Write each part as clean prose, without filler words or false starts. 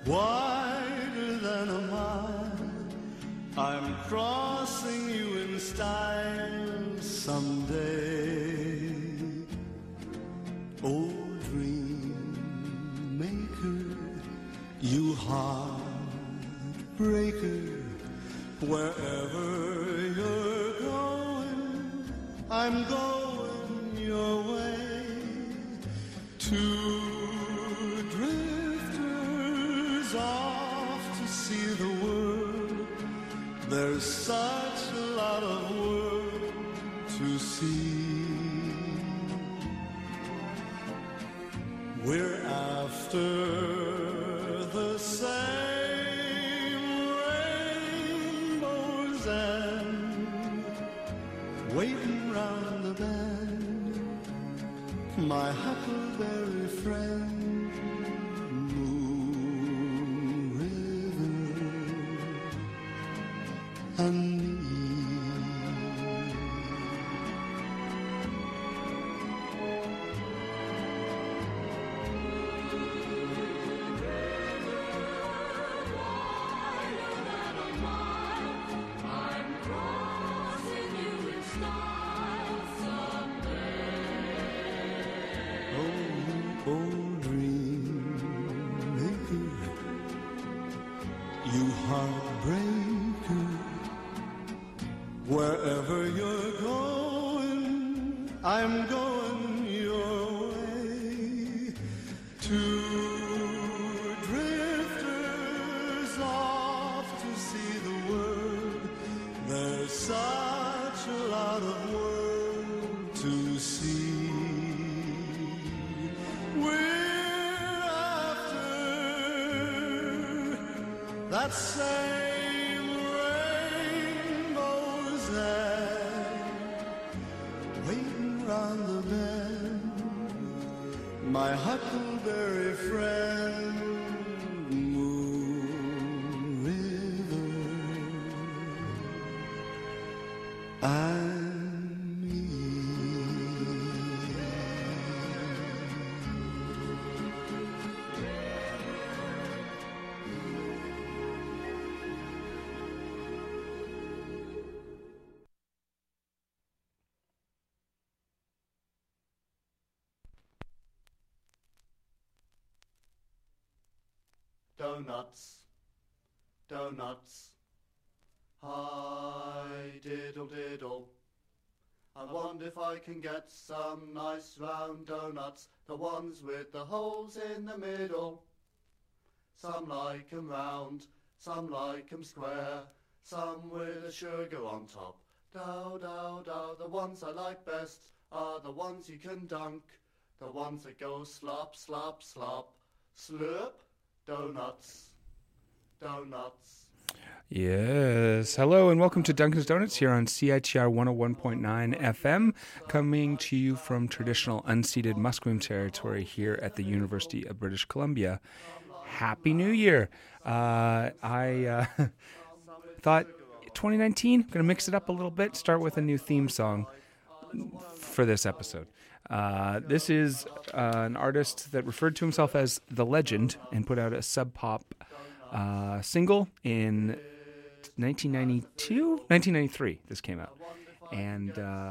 wider than a mile. I'm crossing you in style someday. Oh, dream maker, you heartbreaker, wherever you're going, I'm going your way. Two drifters off to see the world. There's such a lot of world to see. We're after the same rainbow's end, waiting round the bend, my huckleberry friend, Moon River, and me. Wherever you're going, I'm going your way. Two drifters off to see the world. There's such a lot of world to see. We're after that same my huckleberry friend, Moon River, and me. Donuts, donuts, hi diddle diddle. I wonder if I can get some nice round donuts, the ones with the holes in the middle. Some like 'em round, some like 'em square, some with a sugar on top. Dow, dow, dow, the ones I like best are the ones you can dunk, the ones that go slop, slop, slop, slurp. Donuts. Donuts. Yes. Hello and welcome to Dunkin's Donuts here on CITR 101.9 FM, coming to you from traditional unceded Musqueam territory here at the University of British Columbia. Happy New Year. I thought 2019, going to mix it up a little bit, start with a new theme song for this episode. This is an artist that referred to himself as The Legend and put out a Sub Pop single in 1993. This came out. And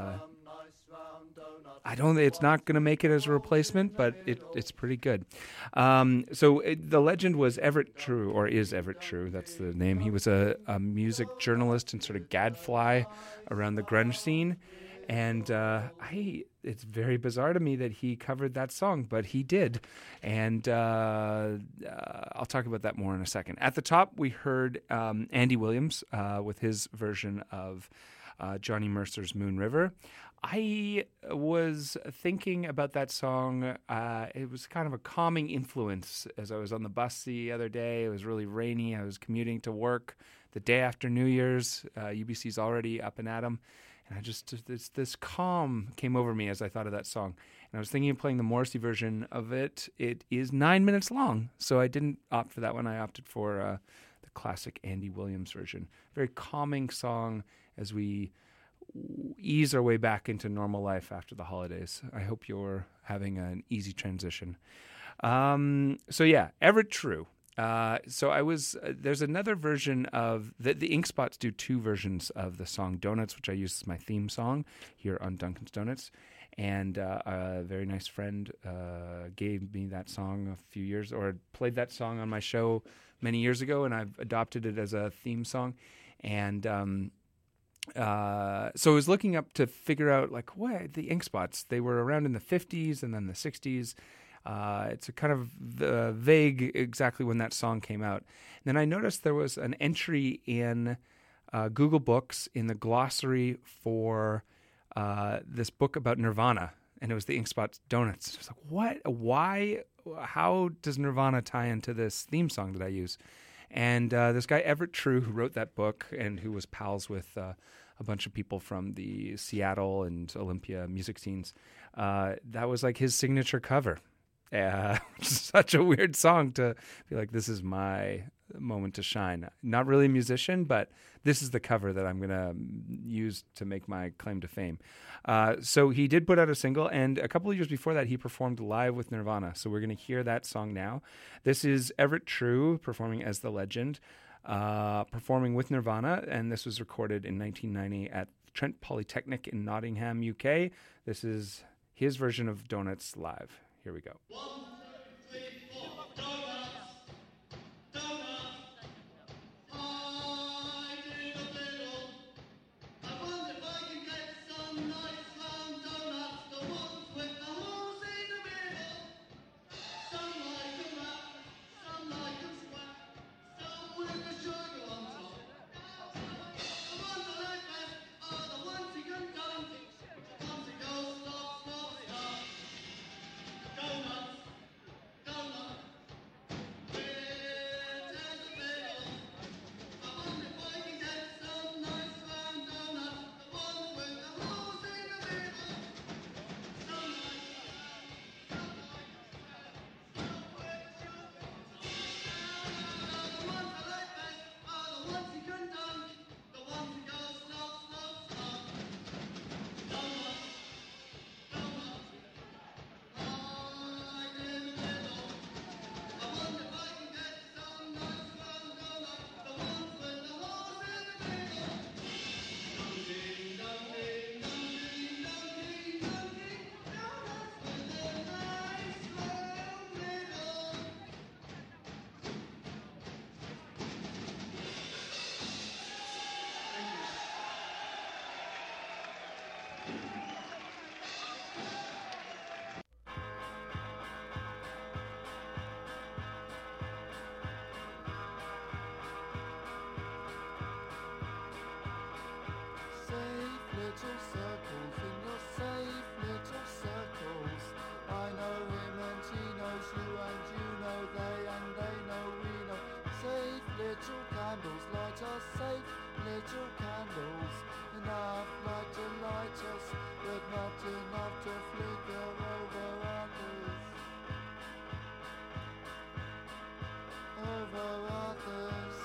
it's not going to make it as a replacement, but it's pretty good. The legend was Everett True, or is Everett True, that's the name. He was a music journalist and sort of gadfly around the grunge scene. And it's very bizarre to me that he covered that song, but he did. And I'll talk about that more in a second. At the top, we heard Andy Williams with his version of Johnny Mercer's Moon River. I was thinking about that song. It was kind of a calming influence as I was on the bus the other day. It was really rainy. I was commuting to work the day after New Year's. UBC's already up and at 'em. And this calm came over me as I thought of that song. And I was thinking of playing the Morrissey version of it. It is 9 minutes long, so I didn't opt for that one. I opted for the classic Andy Williams version. Very calming song as we ease our way back into normal life after the holidays. I hope you're having an easy transition. Everett True. So I was there's another version of the Ink Spots do two versions of the song Donuts, which I use as my theme song here on Duncan's Donuts. And a very nice friend gave me that song a few years, or played that song on my show many years ago, and I've adopted it as a theme song. And so I was looking up to figure out, like, what the Ink Spots, they were around in the 50s and then the 60s. It's a kind of vague exactly when that song came out. And then I noticed there was an entry in Google Books in the glossary for this book about Nirvana, and it was the Ink Spots Donuts. I was like, what? Why? How does Nirvana tie into this theme song that I use? And this guy, Everett True, who wrote that book and who was pals with a bunch of people from the Seattle and Olympia music scenes, that was like his signature cover. Such a weird song to be like, this is my moment to shine. Not really a musician, but this is the cover that I'm going to use to make my claim to fame. So he did put out a single, and a couple of years before that, he performed live with Nirvana. So we're going to hear that song now. This is Everett True performing as the Legend, performing with Nirvana, and this was recorded in 1990 at Trent Polytechnic in Nottingham, UK. This is his version of Donuts live. Here we go. 1, 2, 3, 4. Donuts, donuts. Hide in the middle. I wonder if I can get some nice round donuts, the ones with the holes in the middle. Some like 'em wrapped, some like 'em square, some with the sugar on top. The ones I like best are the ones you can dunk, the ones that go stop, stop, stop. Donuts, donuts, where's the middle? I wonder if I can get some nice round donuts, the ones with the holes in the middle. Some like some with sugar on top. The ones I like best are the ones you can dunk, the ones that go stop, stop, stop. Donuts, donuts. Hide in the middle. I wonder if I can get some nice round donuts, the ones with the holes in the middle. Ding, dong, ding, dong, ding, dong, ding, dong, ding. Donuts with a nice round middle. Safe little circles in your safe little circles. I know him and he knows you and you know they and they know we know. Safe little candles light us, safe little candles. Enough light to light us, but not enough to flicker over others. Over others.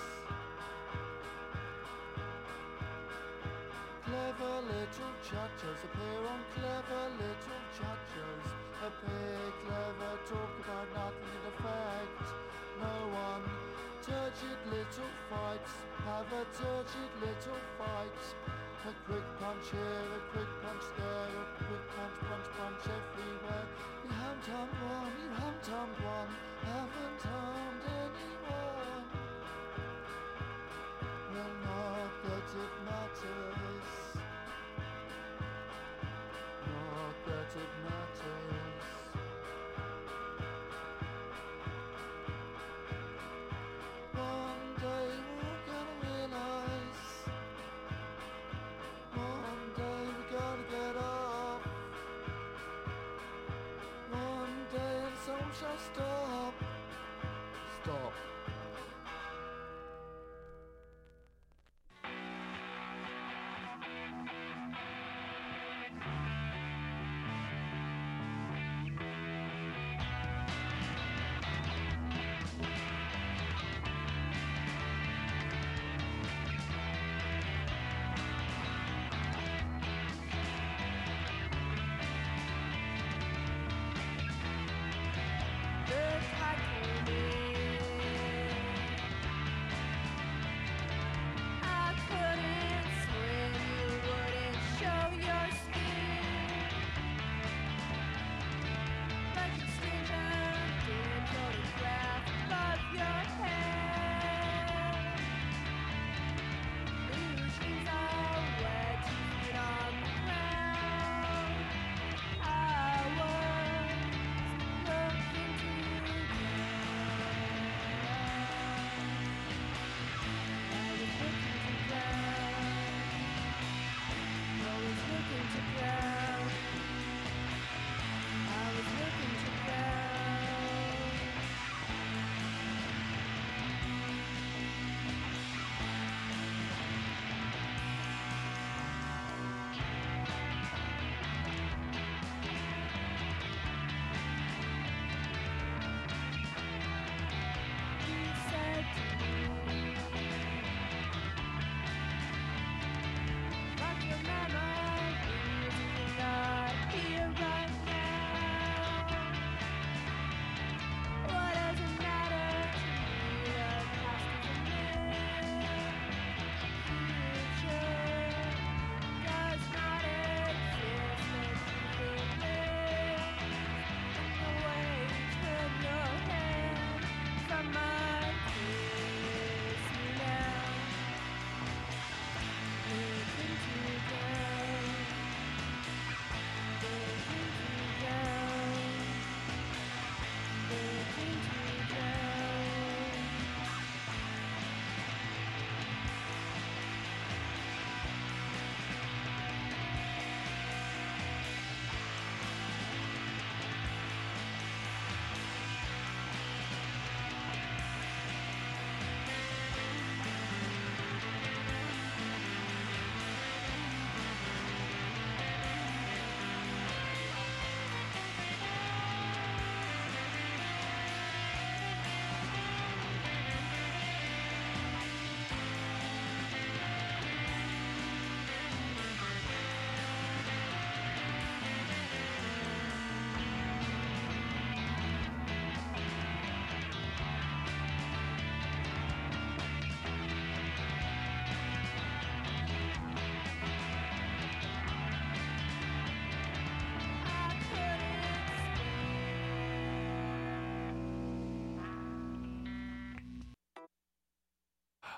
Clever little cha-chas appear on clever little cha-chas. Appear clever, talk about nothing in effect. No one. Turgid little fights, have a turgid little fight. A quick punch here, a quick punch there, a quick punch, punch, punch everywhere. You haven't harmed one, you haven't harmed one, haven't harmed anyone. Well, not that it matters. Not that it matters. One day we're gonna realize. One day we're gonna get off. One day and so shall stop. Stop. Looks like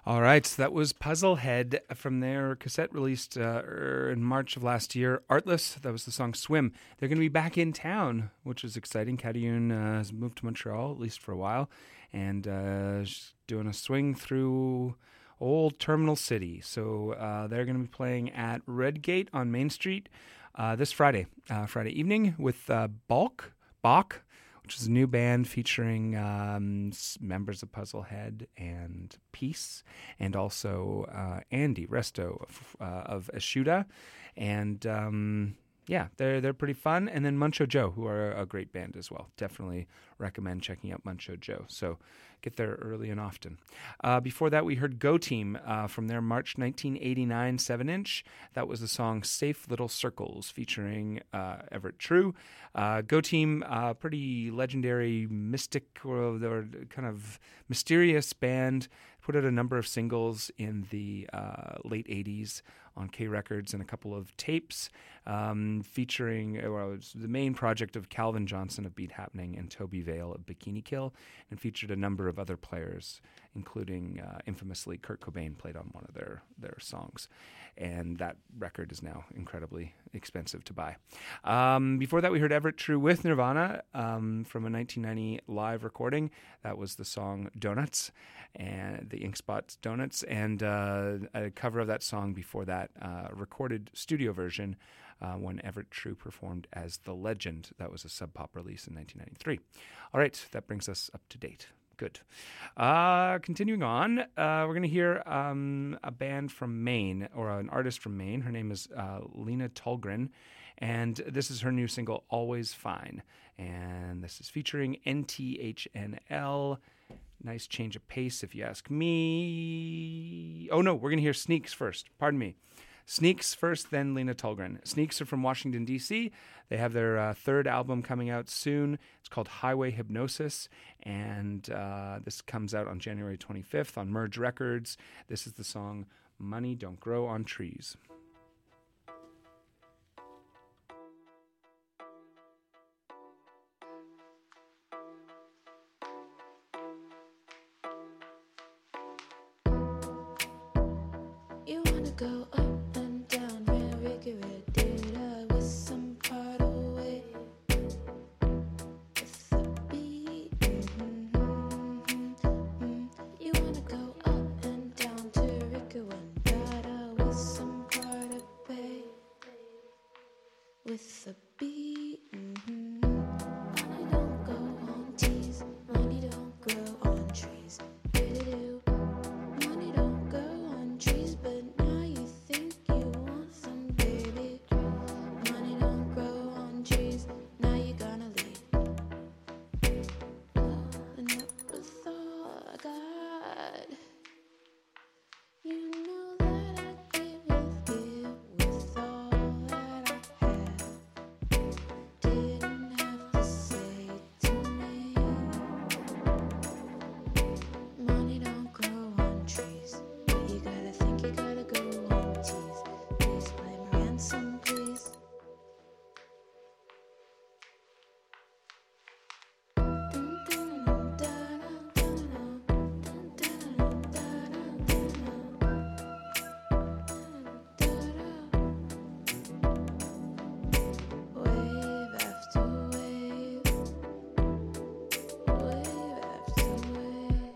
All right, so that was Puzzlehead from their cassette released in March of last year. Artless, that was the song Swim. They're going to be back in town, which is exciting. Cadioun has moved to Montreal, at least for a while, and she's doing a swing through old Terminal City. So they're going to be playing at Redgate on Main Street this Friday evening with Bach, which is a new band featuring members of Puzzlehead and Peace, and also Andy Resto of Ashuda. And they're pretty fun. And then Muncho Joe, who are a great band as well. Definitely recommend checking out Muncho Joe. So get there early and often. Before that, we heard Go Team from their March 1989 7-inch. That was the song Safe Little Circles featuring Everett True. Go Team, pretty legendary, mystic, or kind of mysterious band. Put out a number of singles in the late 80s on K Records and a couple of tapes featuring it was the main project of Calvin Johnson of Beat Happening and Toby Vale of Bikini Kill, and featured a number of other players, including infamously Kurt Cobain played on one of their songs. And that record is now incredibly expensive to buy. Before that, we heard Everett True with Nirvana from a 1990 live recording. That was the song Donuts, and the Ink Spots Donuts, and a cover of that song before that, recorded studio version when Everett True performed as The Legend. That was a Sub Pop release in 1993. All right, that brings us up to date. Good. Continuing on, we're going to hear a band from Maine, or an artist from Maine. Her name is Lena Tolgren, and this is her new single, Always Fine. And this is featuring NTHNL. Nice change of pace, if you ask me. Oh, no, we're going to hear Sneaks first. Pardon me. Sneaks first, then Lena Tolgren. Sneaks are from Washington, D.C. They have their third album coming out soon. It's called Highway Hypnosis, and this comes out on January 25th on Merge Records. This is the song Money Don't Grow on Trees. You wanna go up and down, merry-go-round, with some part away, with the beat. You wanna go up and down to Rico and Dada, with some part of bay, with the beat. Money don't go on teas, money don't grow on trees. Do-do-do. Money don't grow on trees, but now you think you want some, baby. Money don't grow on trees, now you're gonna leave. Oh, and with all I got, you know that I'd give with all that I have. Didn't have to say to me, money don't grow on trees. You gotta think, you gotta go on teas. Please play my ransom, please. Wave after wave, wave after wave.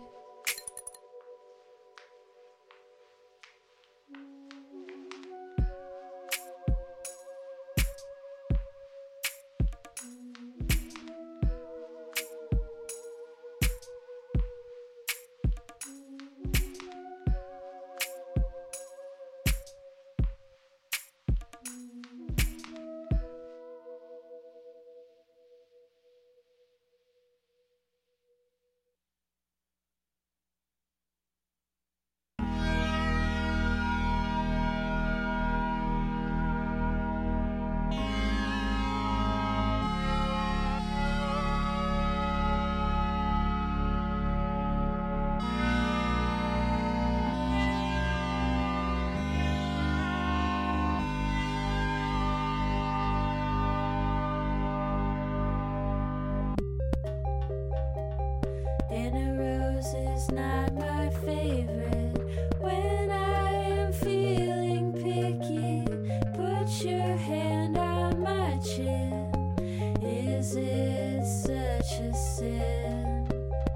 And a rose is not my favorite. When I am feeling picky, put your hand on my chin. Is it such a sin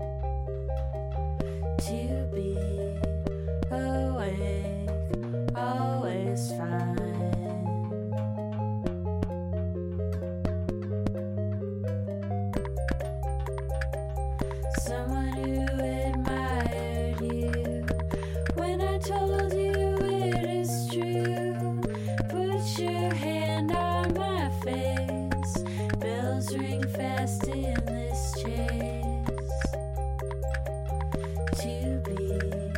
to be awake, always fine? Someone who admired you when I told you it is true. Put your hand on my face. Bells ring fast in this chase. To be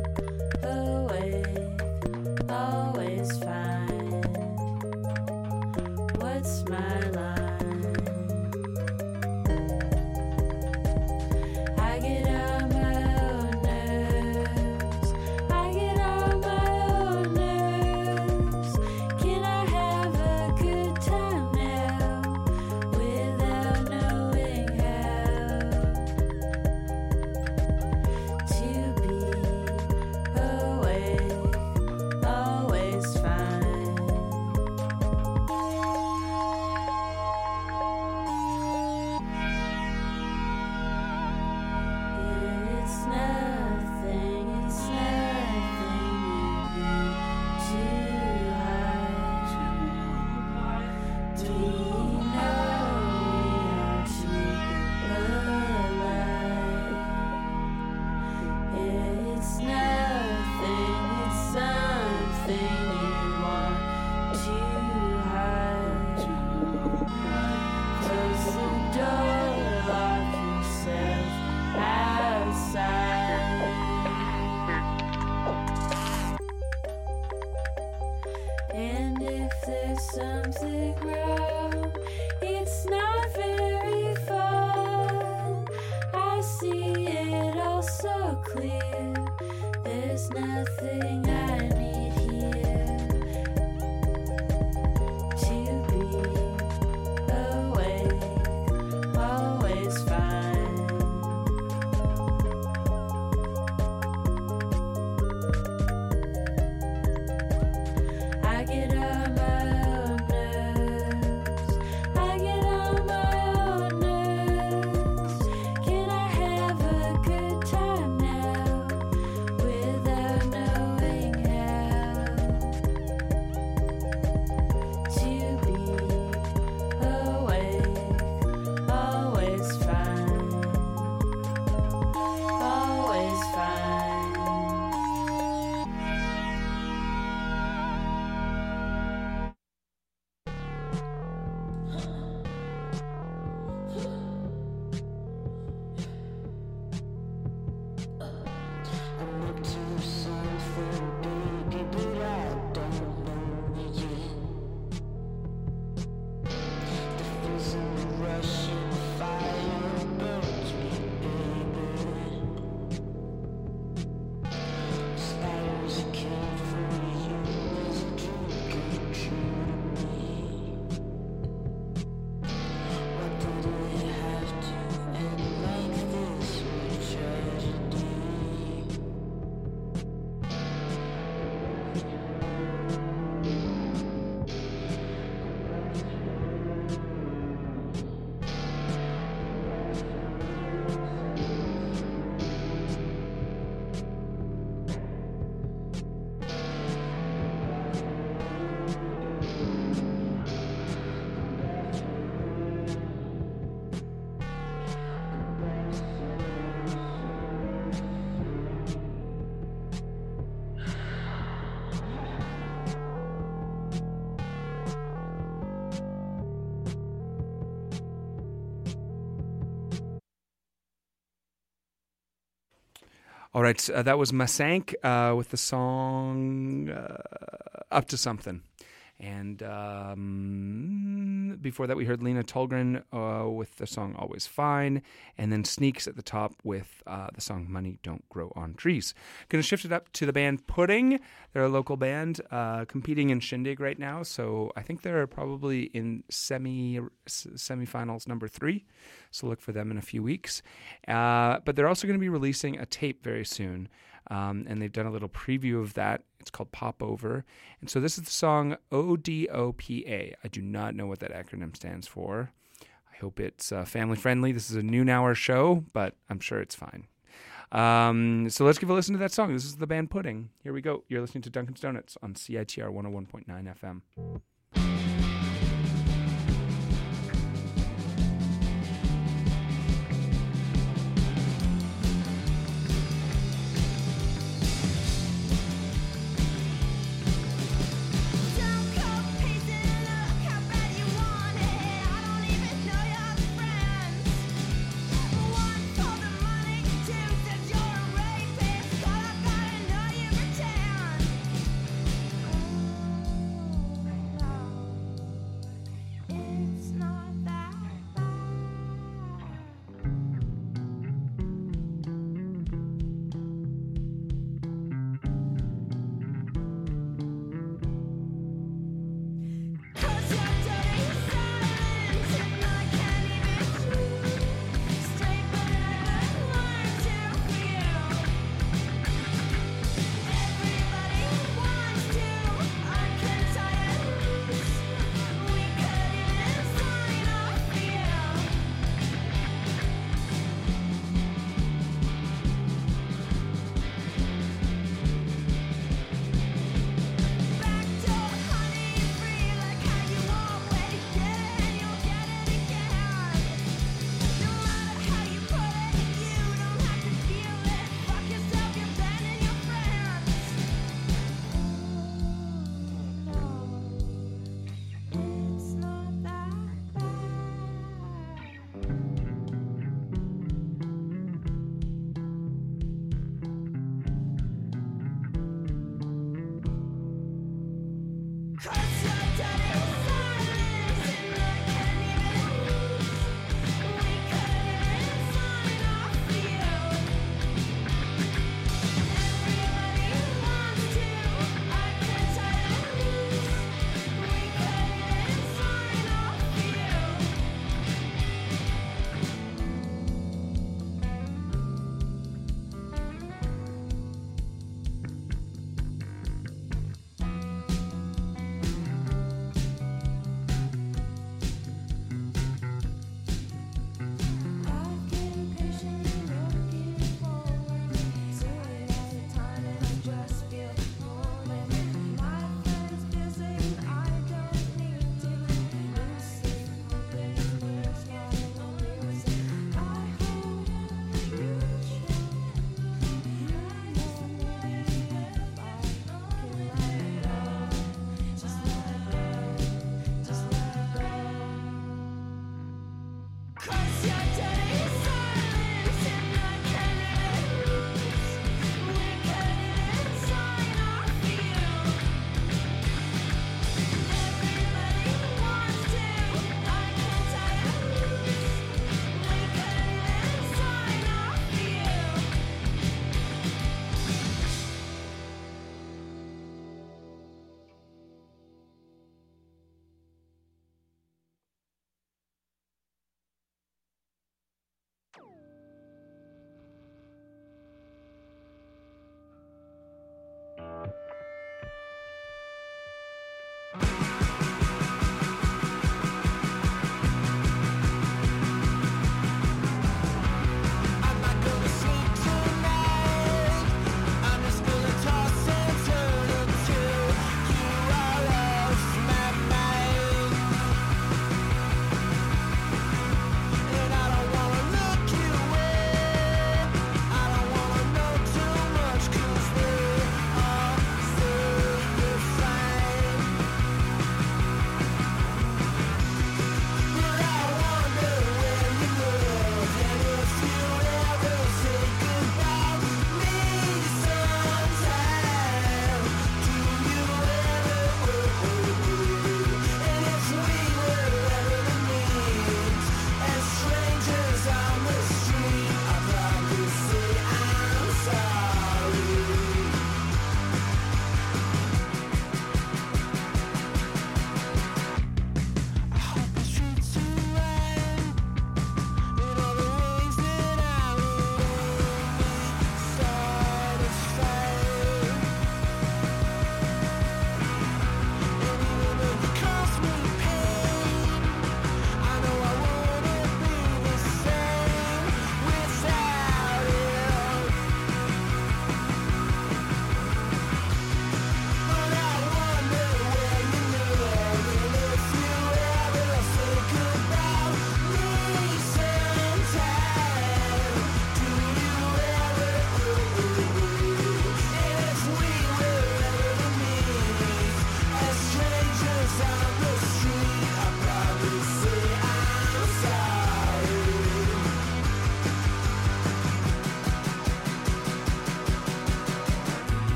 awake, always fine. What's my line? I get on my own nerves. I get on my own nerves. Can I have a good time now without knowing how? To be awake, always fine. It's nothing you need to hide. We know we are too alive. It's nothing, it's something you want to hide. Close the door, lock yourself outside. And if there's something wrong, it's not very fun. I see it all so clear. There's nothing I need here to be awake, always fine. I get on my own nerves. I get on my own nerves. Can I have a good time now without knowing how? To be awake, always fine. Always fine. I'm up to something, baby, but I don't know yet. The fizz and the rush and the fire burns me, baby. Spiders that came for you as a dream come true to me. Why did it have to end like this with tragedy? All right, that was Masank with the song Up to Something. And before that, we heard Lena Tolgren with the song Always Fine. And then Sneaks at the top with the song Money Don't Grow on Trees. Going to shift it up to the band Pudding. They're a local band competing in Shindig right now. So I think they're probably in semifinals number 3. So look for them in a few weeks. But they're also going to be releasing a tape very soon. and they've done a little preview of that. It's called Pop Over. And so this is the song ODOPA. I do not know what that acronym stands for. I hope it's family friendly. This is a noon hour show, but I'm sure it's fine. So let's give a listen to that song. This is the band Pudding. Here we go. You're listening to Duncan's Donuts on CITR 101.9 FM. Pretend.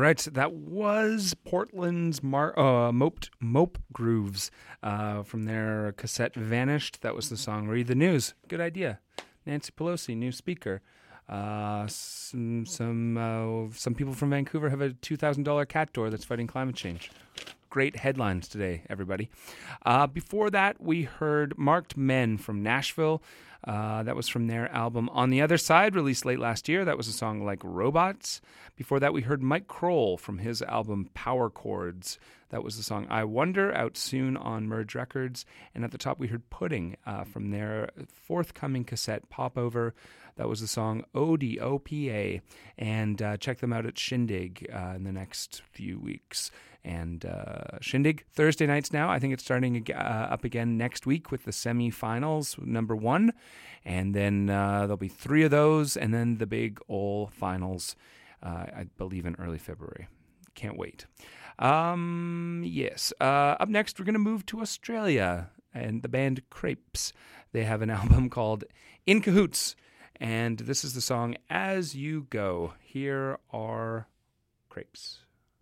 right, that was Portland's Mope Grooves from their cassette Vanished. That was the song Read the News. Good idea. Nancy Pelosi, new speaker. Some people from Vancouver have a $2,000 cat door that's fighting climate change. Great headlines today, everybody. Before that, we heard Marked Men from Nashville. That was from their album On the Other Side, released late last year. That was a song like Robots. Before that, we heard Mike Kroll from his album Power Chords. That was the song I Wonder, out soon on Merge Records. And at the top, we heard Pudding from their forthcoming cassette Popover. That was the song ODOPA. And check them out at Shindig in the next few weeks. And Shindig, Thursday nights now. I think it's starting up again next week with the semifinals, number 1. And then there'll be 3 of those, and then the big All finals, I believe in early February. Can't wait. Yes. Up next, we're going to move to Australia and the band Crepes. They have an album called In Cahoots, and this is the song As You Go. Here are Crepes.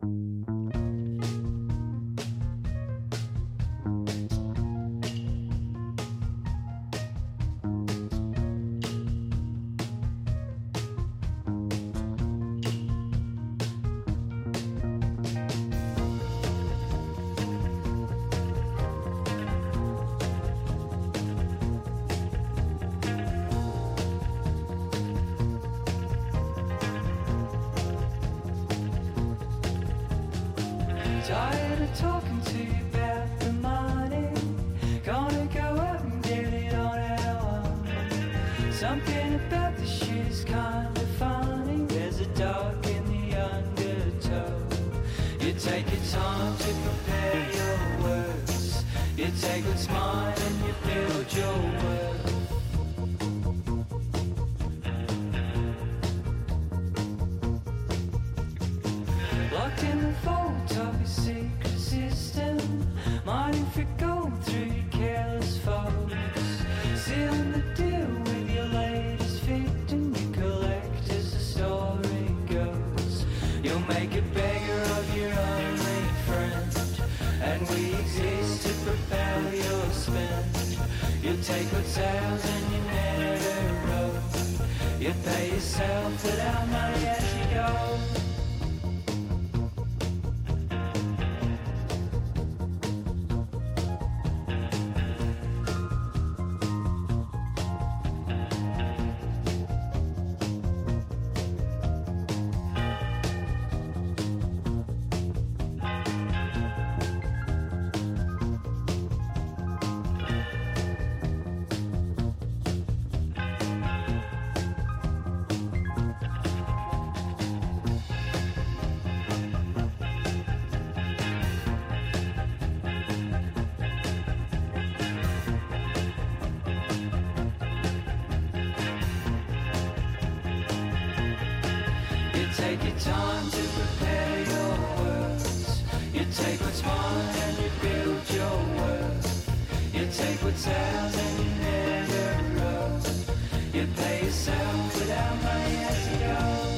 Tired of talking to you about the money. Gonna go out and get it on our own. Something about this shit is kinda funny. There's a dark in the undertow. You take your time to prepare your words. You take what's mine and you build your world. Locked in the vault of your secret system, mining for gold through your careless foes. Sealing the deal with your latest victim, you collect as the story goes. You'll make a beggar of your only friend, and we exist to propel your spend. You take what's ours and you never row. You pay yourself without money as you go. Take your time to prepare your words. You take what's mine and you build your worth. You take what's ours and you never row. You pay yourself without money as you go.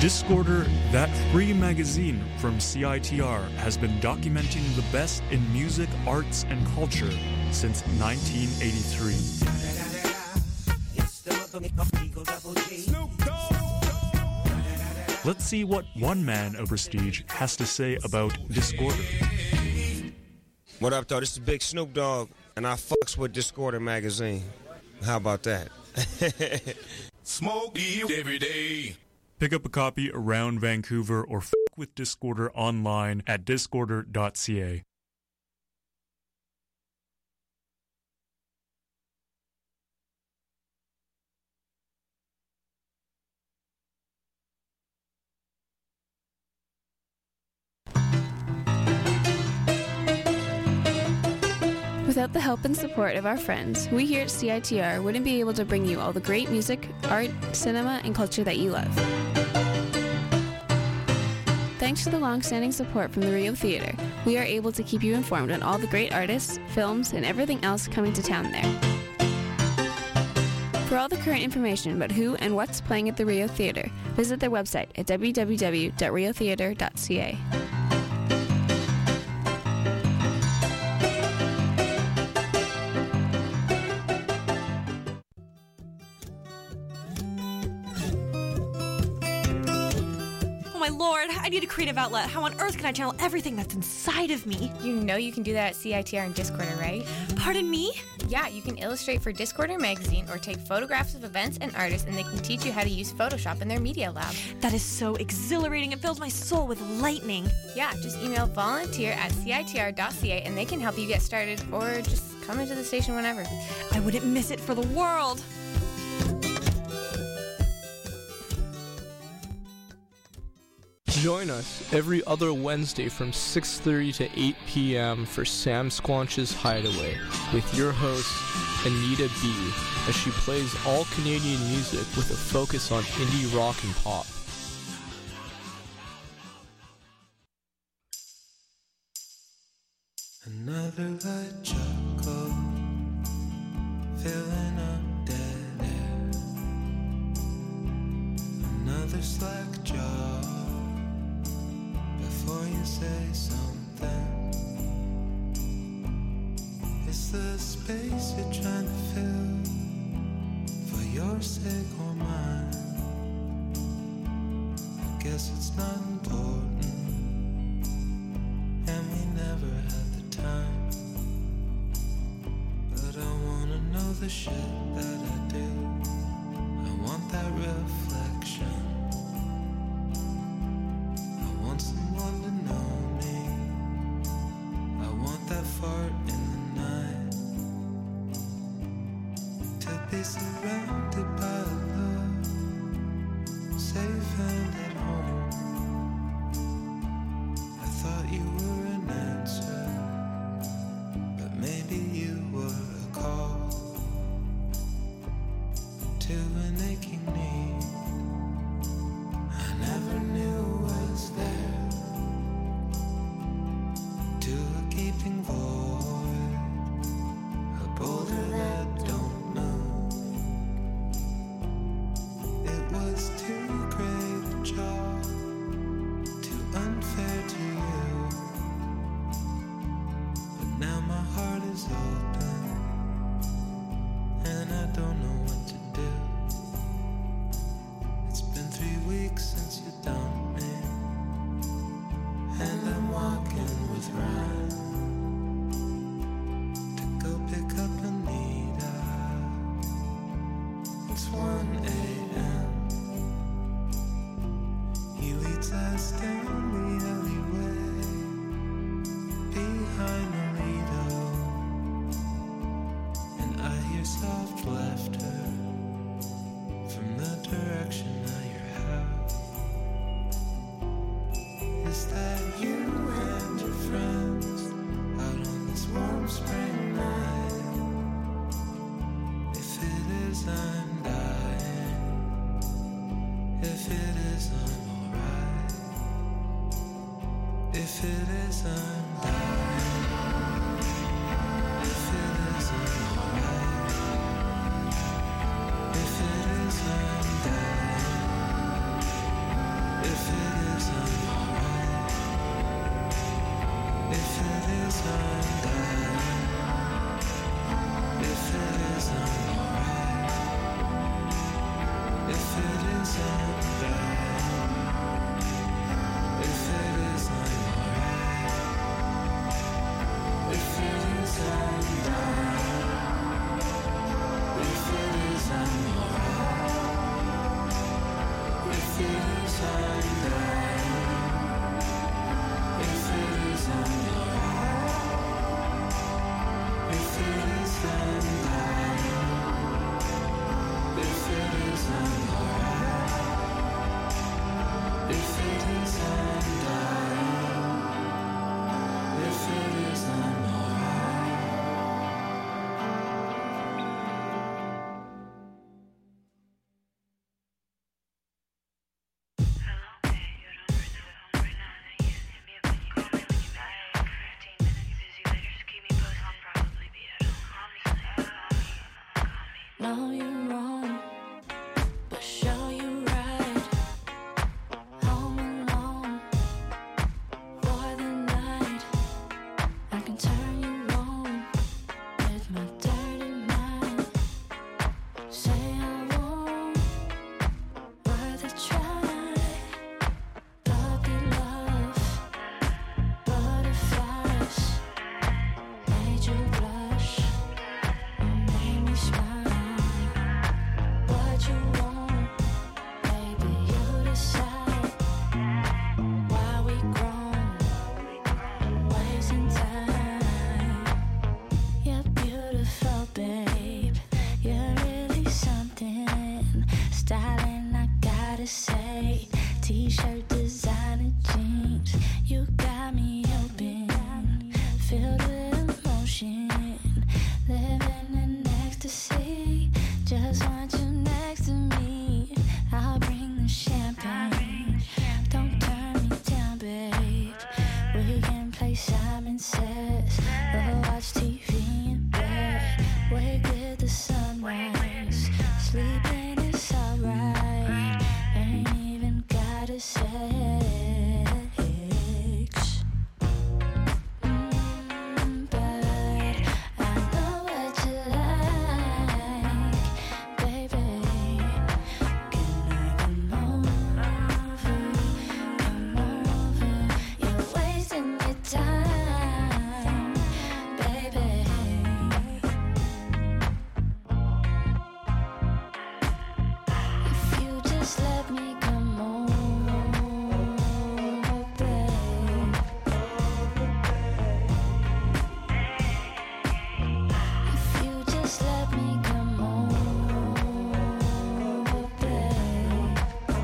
Discorder, that free magazine from CITR, has been documenting the best in music, arts, and culture since 1983. Let's see what one man of prestige has to say about Discorder. What up, though? This is Big Snoop Dogg, and I fucks with Discorder magazine. How about that? Smoke weed every day. Pick up a copy around Vancouver or fuck with Discorder online at discorder.ca. Without the help and support of our friends, we here at CITR wouldn't be able to bring you all the great music, art, cinema, and culture that you love. Thanks to the long-standing support from the Rio Theatre, we are able to keep you informed on all the great artists, films, and everything else coming to town there. For all the current information about who and what's playing at the Rio Theatre, visit their website at www.riotheatre.ca. Lord, I need a creative outlet. How on earth can I channel everything that's inside of me? You know you can do that at CITR and Discorder, right? Pardon me? Yeah, you can illustrate for Discorder magazine or take photographs of events and artists, and they can teach you how to use Photoshop in their media lab. That is so exhilarating. It fills my soul with lightning. Yeah, just email volunteer@citr.ca and they can help you get started, or just come into the station whenever. I wouldn't miss it for the world. Join us every other Wednesday from 6:30 to 8 p.m. for Sam Squanch's Hideaway with your host, Anita B., as she plays all Canadian music with a focus on indie rock and pop. Another light chuckle, filling up dead air. Another slack jaw. Before you say something, it's the space you're trying to fill for your sake or mine. I guess it's not important, and we never had the time. But I wanna know the shit that I do. I want that reflection. Someone to know me. I want that fart in the night, to be surrounded by love, safe and at home. I thought you were an answer, but maybe you were a call to an aching need I never knew was there. To a gaping void, a boulder that don't move. It was too great a job, too unfair to you. But now my heart is open, and I don't know what to do. It's been 3 weeks since you dumped me, and I'm walking with Ryan to go pick up Anita. It's 1 a.m. He leads us down the alleyway behind Alito, and I hear soft laughter from the direction of your house. Is that you and your friends out on this warm spring night? If it is, I'm dying. If it is, I'm alright. If it is, I'm dying. If it is, I'm alright. If it is, I'm dying. If it is, I'm dying. If it is, I'm alright. Know you're wrong, but show you right. Home alone for the night. I can turn you on with my dirty mind. Say I won't, worth a try. Puppy love, butterflies, made you blush, made me smile. What you want, baby, you decide. Why we grown, wasting time. You're beautiful, babe. You're really something. Styling, I gotta say. T-shirt, designer jeans. You got me open, filled with emotion. Living in ecstasy. Just want you next to me. I'll bring the champagne. Don't turn me down, babe. We can play Simon Says or watch TV in bed. Wake with the sunrise. Sleeping is alright. Ain't even gotta sex. But I know what you like, baby. Can I come over? Come over. You're wasting your time, baby. If you just let me come over, babe. If you just let me come over, babe.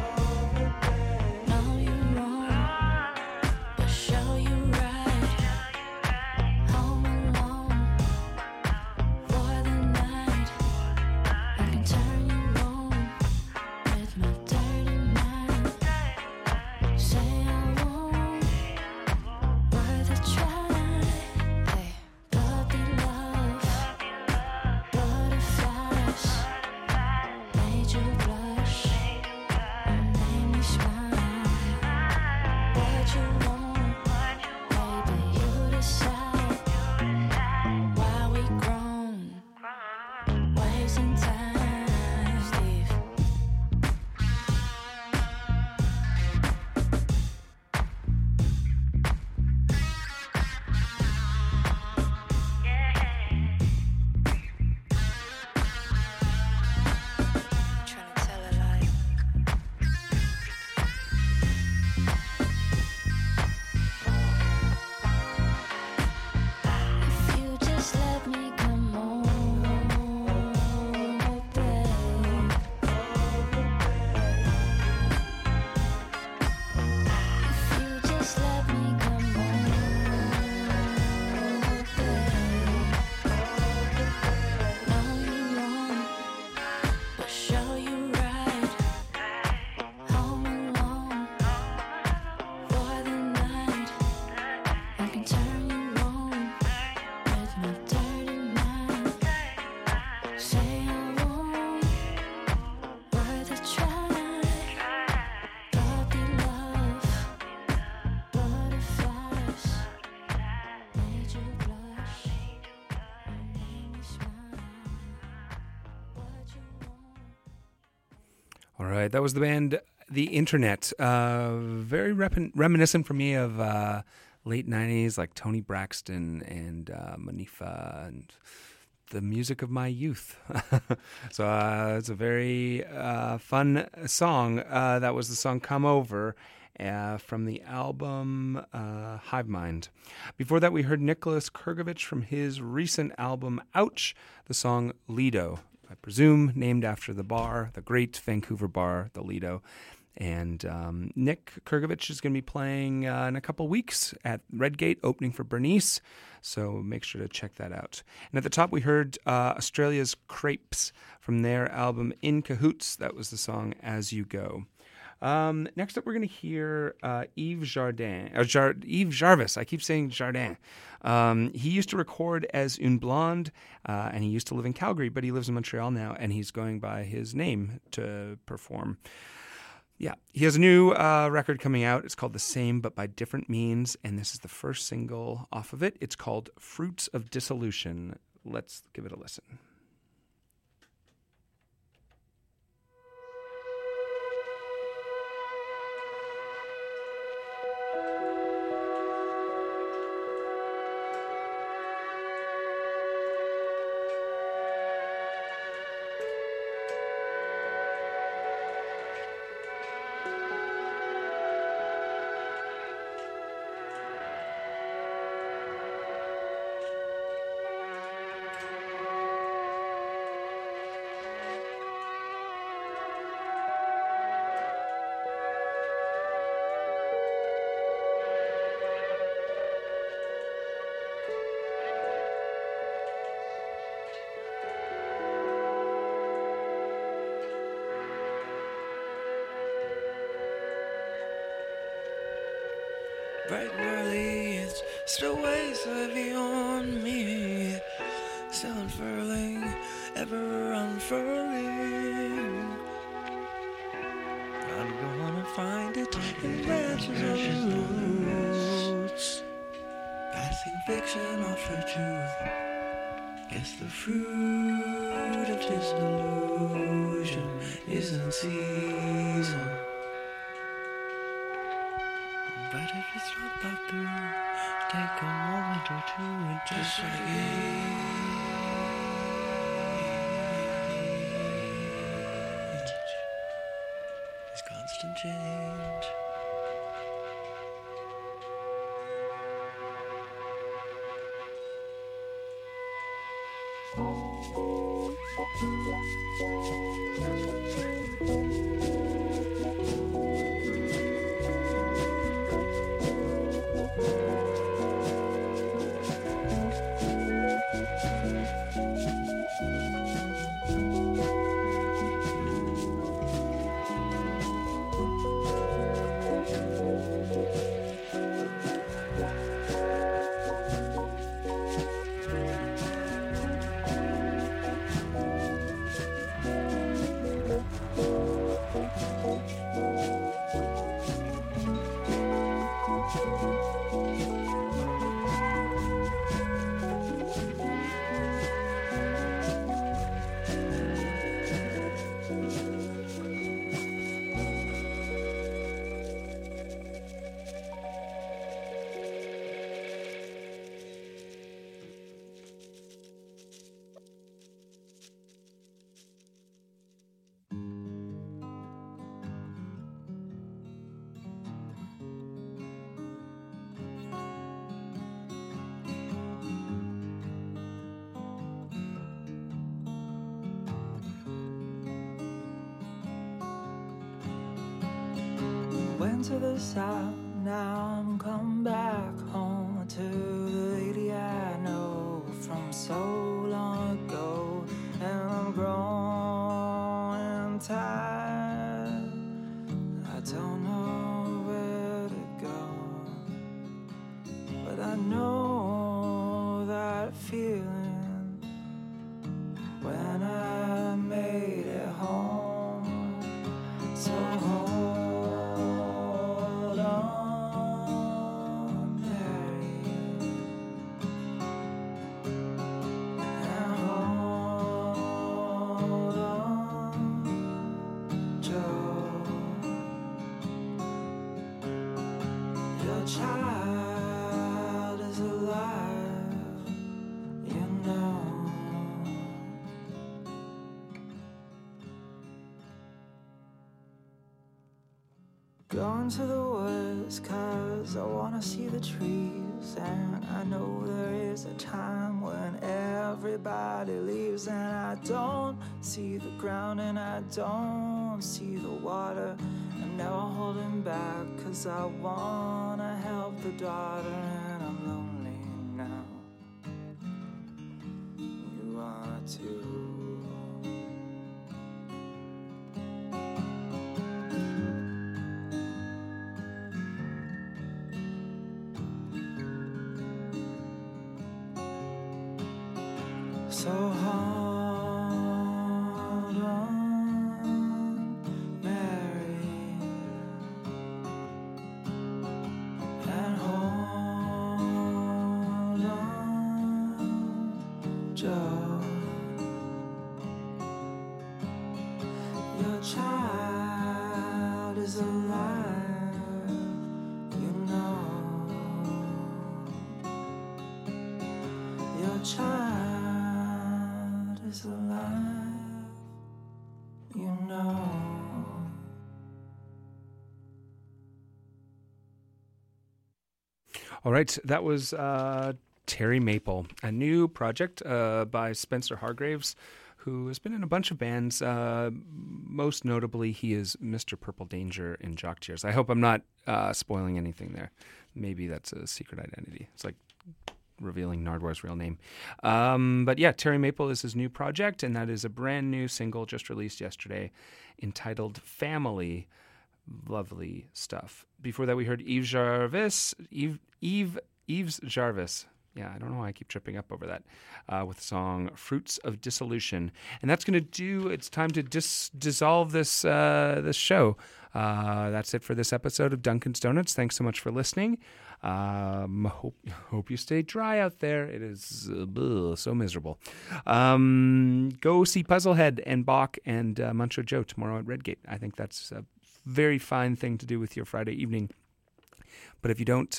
Know you're wrong, but show you right. Home alone for the night. I can turn you on with my dirty mind. Say I won't, worth a try. Puppy love, butterflies, made you blush, made me smile. What you want, baby, you decide. Why we grown, wasting time, Steve. Trying to tell a lie. If you just let me come over, babe. If you just let me come over, babe. Know you're wrong, but show you right. Home alone for the night. I can turn you on with my dirty mind. Say I won't, worth a try. Puppy love, butterflies, made you blush, made me smile. What you want. All right, that was the band The Internet. Very reminiscent for me of late 90s, like Tony Braxton and Manifa and the music of my youth. So it's a very fun song. That was the song Come Over from the album Hive Mind. Before that, we heard Nicholas Kurgovich from his recent album Ouch, the song Lido. I presume named after the bar, the great Vancouver bar, the Lido. And Nick Kurgovich is going to be playing in a couple weeks at Redgate, opening for Bernice. So make sure to check that out. And at the top, we heard Australia's Crepes from their album In Cahoots. That was the song As You Go. Next up, we're going to hear Yves Jarvis. I keep saying Jardin. He used to record as Une Blonde, and he used to live in Calgary, but he lives in Montreal now, and he's going by his name to perform. Yeah, he has a new record coming out. It's called The Same But by Different Means, and this is the first single off of it. It's called Fruits of Dissolution. Let's give it a listen. Bright and early, it still weighs heavy on me. Still unfurling, ever unfurling. I'm gonna find it in branches of roots. Passing fiction off for truth. Guess the fruit of disillusion is in season. But if it's not got through, take a moment or two and just engage. It's constant change. Went to the south, now I'm come back home to the lady I know from so long ago. And I'm growing tired, I don't know where to go, but I know that feeling when I made it home. So hold on, Mary, and hold on, Joe. Your child is alive, you know. Going to the woods 'cause I wanna see the trees, and I know there is a time when everybody leaves, and I don't see the ground and I don't see the water, I'm never holding back, 'cause I wanna help the daughter, and I'm lonely now. You are too. So hold on, Mary, and hold on, Joe. Your child is alive, you know. Your child is alive, you know. All right, that was Terry Maple, a new project by Spencer Hargraves, who has been in a bunch of bands. Most notably, he is Mr. Purple Danger in Jock Cheers. I hope I'm not spoiling anything there. Maybe that's a secret identity. It's like revealing Nardwar's real name. But yeah, Terry Maple is his new project, and that is a brand new single just released yesterday entitled Family. Lovely stuff. Before that, we heard Yves Jarvis. Yves Jarvis. Yeah, I don't know why I keep tripping up over that. With the song Fruits of Dissolution. And that's going to do, it's time to dissolve this this show. That's it for this episode of Dunkin's Donuts. Thanks so much for listening. Hope you stay dry out there. It is so miserable. Go see Puzzlehead and Bach and Muncho Joe tomorrow at Redgate. I think that's a very fine thing to do with your Friday evening. But if you don't,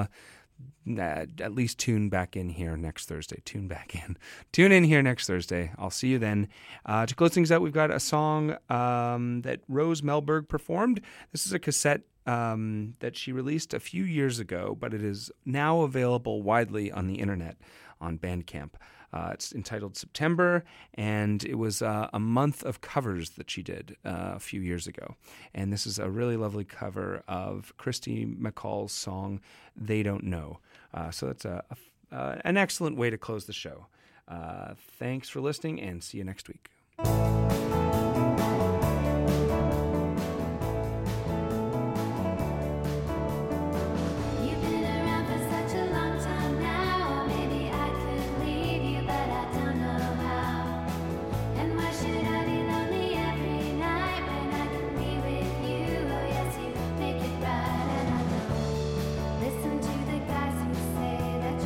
at least tune back in here next Thursday. Tune in here next Thursday. I'll see you then. To close things out, we've got a song that Rose Melberg performed. This is a cassette that she released a few years ago, but it is now available widely on the internet on Bandcamp. It's entitled September, and it was a month of covers that she did a few years ago. And this is a really lovely cover of Christy McCall's song, They Don't Know. So that's an excellent way to close the show. Thanks for listening, and see you next week.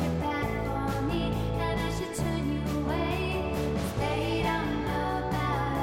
Turn you away, they don't know about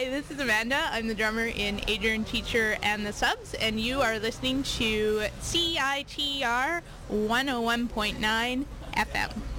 Hi, this is Amanda. I'm the drummer in Adrian Teacher and the Subs, and you are listening to CITR 101.9 FM.